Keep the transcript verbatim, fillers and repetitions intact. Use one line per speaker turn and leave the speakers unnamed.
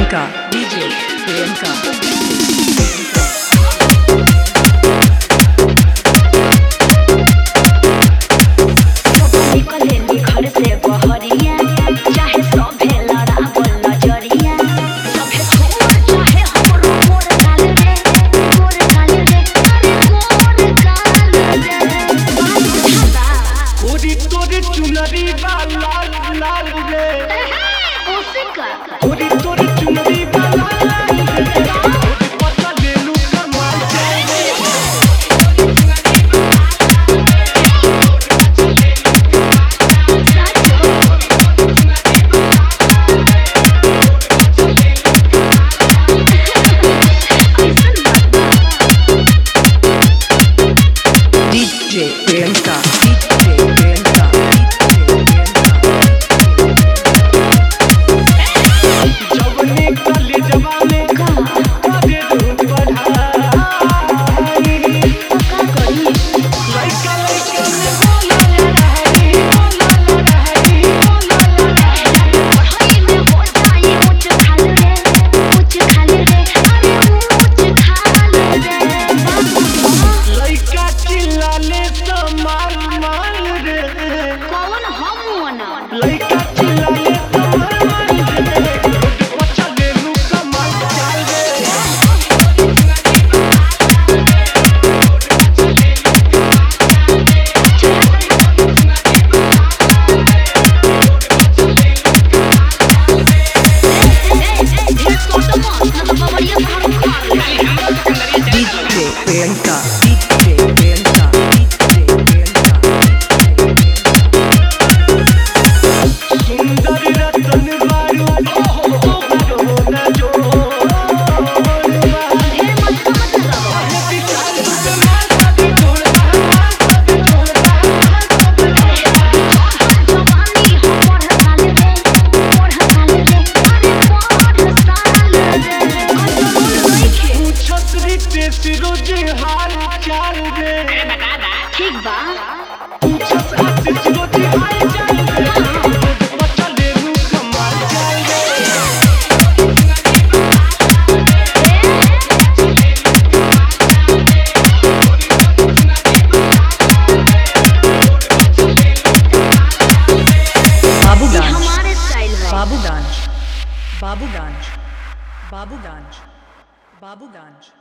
Priyanka, D J Priyanka.
चुनरी लाल लाल रे ओरी तोरी चुनरी लाल लाल पता ले लू कमाल जाए रे
D J Priyanka, D J Priyanka. Priyanka, D J Priyanka, D J Priyanka.
सुंदर रतन बारू हो ना जो रोज हाल चाल रे
ठीक बा
पूछत आशीष रोज हाल चाल रे पता ले लू कमाल जाए रे
Babuganj,
हमारे स्टाइल है
Babuganj, Babuganj, Babuganj, Babuganj.